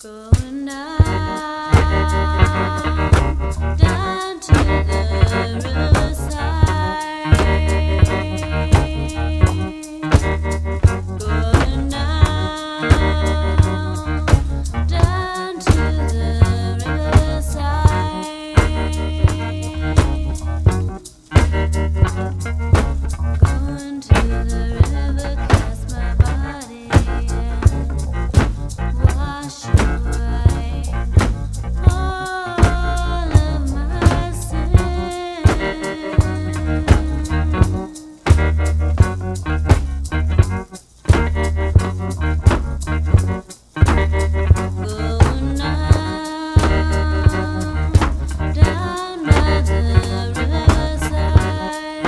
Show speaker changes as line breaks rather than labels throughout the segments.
Going down to the riverside. Going down to the riverside. Going to the river, cast my body and wash away all of my sins. Going down by the riverside.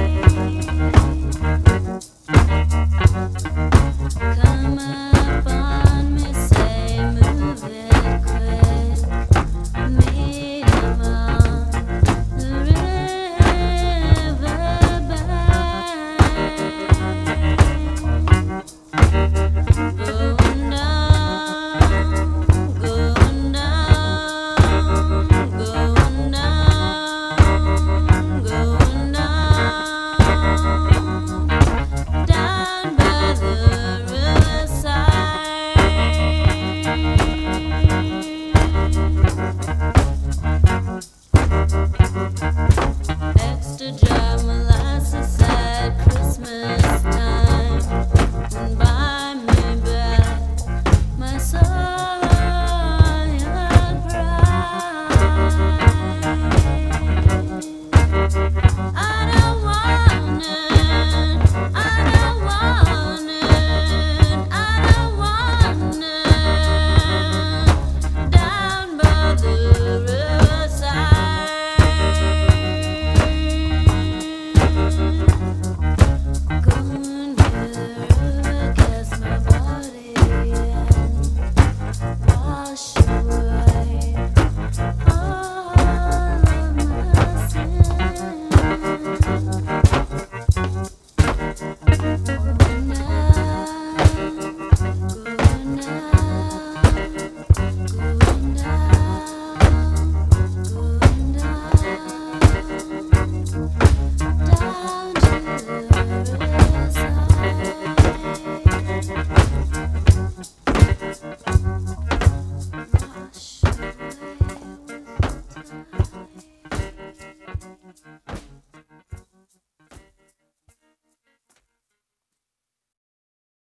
Come up on me, say move it quick. Meet 'em on the riverbank. Going down, going down, going down, going down by the riverside. Extra dry molasses at Christmas time, and buy me back my sorrow, your pride.